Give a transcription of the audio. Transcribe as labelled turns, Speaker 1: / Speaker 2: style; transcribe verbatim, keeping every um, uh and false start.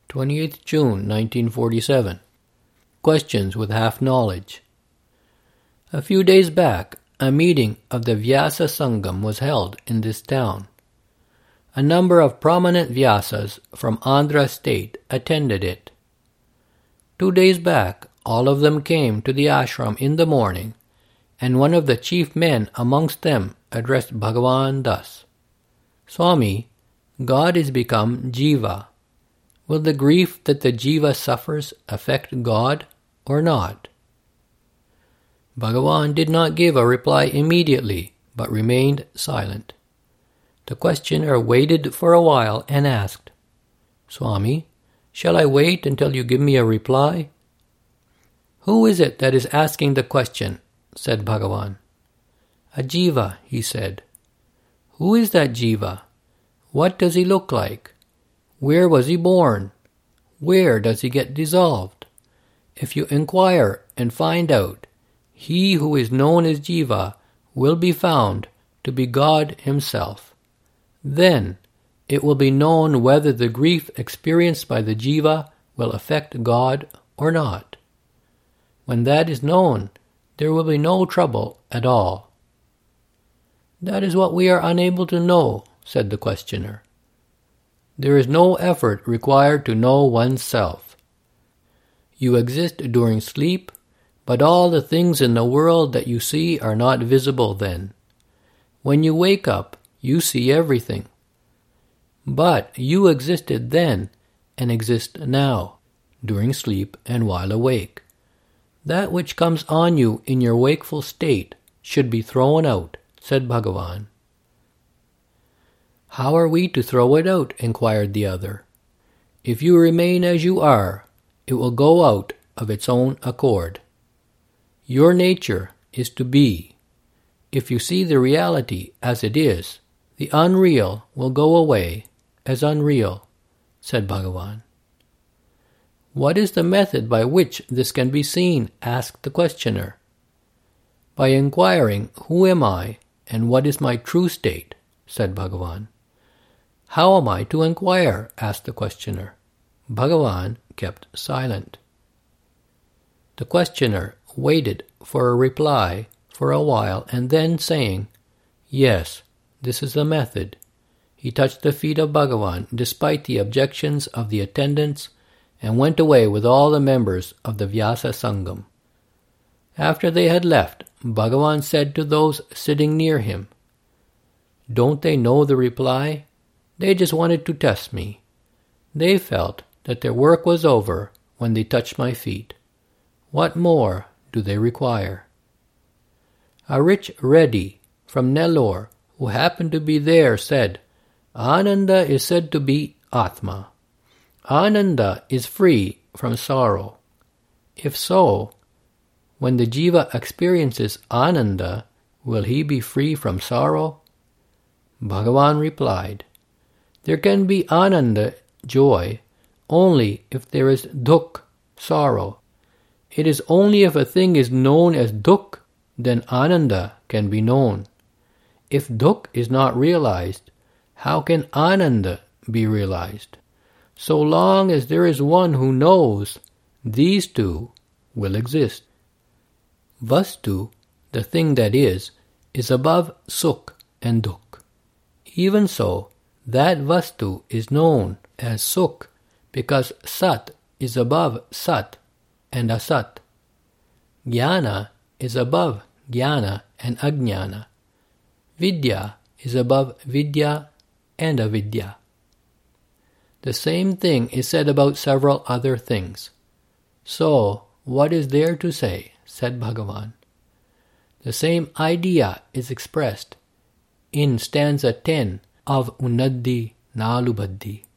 Speaker 1: twenty-eighth June nineteen forty-seven. Questions with half knowledge. A few days back, a meeting of the Vyasa Sangam was held in this town. A number of prominent Vyasas from Andhra state attended it. Two days back, all of them came to the ashram in the morning, and one of the chief men amongst them addressed Bhagavan thus: Swami, God is become Jiva. Will the grief that the Jiva suffers affect God or not? Bhagavan did not give a reply immediately, but remained silent. The questioner waited for a while and asked, Swami, shall I wait until you give me a reply? Who is it that is asking the question? Said Bhagavan. A Jiva, he said. Who is that Jiva? What does he look like? Where was he born? Where does he get dissolved? If you inquire and find out, he who is known as Jiva will be found to be God himself. Then it will be known whether the grief experienced by the Jiva will affect God or not. When that is known, there will be no trouble at all. That is what we are unable to know, said the questioner. There is no effort required to know oneself. You exist during sleep, but all the things in the world that you see are not visible then. When you wake up, you see everything. But you existed then and exist now, during sleep and while awake. That which comes on you in your wakeful state should be thrown out, said Bhagavan. How are we to throw it out? Inquired the other. If you remain as you are, it will go out of its own accord. Your nature is to be. If you see the reality as it is, the unreal will go away as unreal, said Bhagavan. What is the method by which this can be seen? Asked the questioner. By inquiring, who am I and what is my true state, said Bhagavan. How am I to inquire? Asked the questioner. Bhagavan kept silent. The questioner waited for a reply for a while and then saying, Yes, this is the method, he touched the feet of Bhagavan despite the objections of the attendants and went away with all the members of the Vyasa Sangam. After they had left, Bhagavan said to those sitting near him, Don't they know the reply? They just wanted to test me. They felt that their work was over when they touched my feet. What more do they require? A rich Reddy from Nellore who happened to be there said, Ananda is said to be Atma. Ananda is free from sorrow. If so, when the Jiva experiences Ananda, will he be free from sorrow? Bhagavan replied, There can be Ananda, joy, only if there is Dukh, sorrow. It is only if a thing is known as Dukh, then Ananda can be known. If Dukh is not realized, how can Ananda be realized? So long as there is one who knows, these two will exist. Vastu, the thing that is, is above Sukh and Dukh. Even so, that Vastu is known as Sukh because Sat is above Sat and Asat. Jnana is above Jnana and Ajnana. Vidya is above Vidya and Avidya. The same thing is said about several other things. So, what is there to say? Said Bhagavan. The same idea is expressed in stanza ten of Unnadi Nalubaddi.